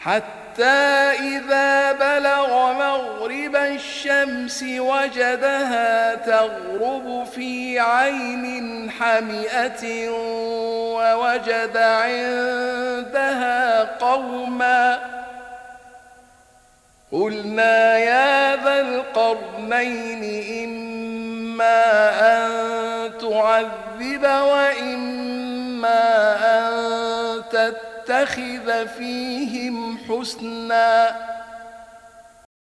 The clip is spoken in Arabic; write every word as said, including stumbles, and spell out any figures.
حتى إذا بلغ مغرب الشمس وجدها تغرب في عين حمئة ووجد عندها قوما قلنا يا ذا القرنين إما أن تعذب وإما أن تتخذ فيهم حسنا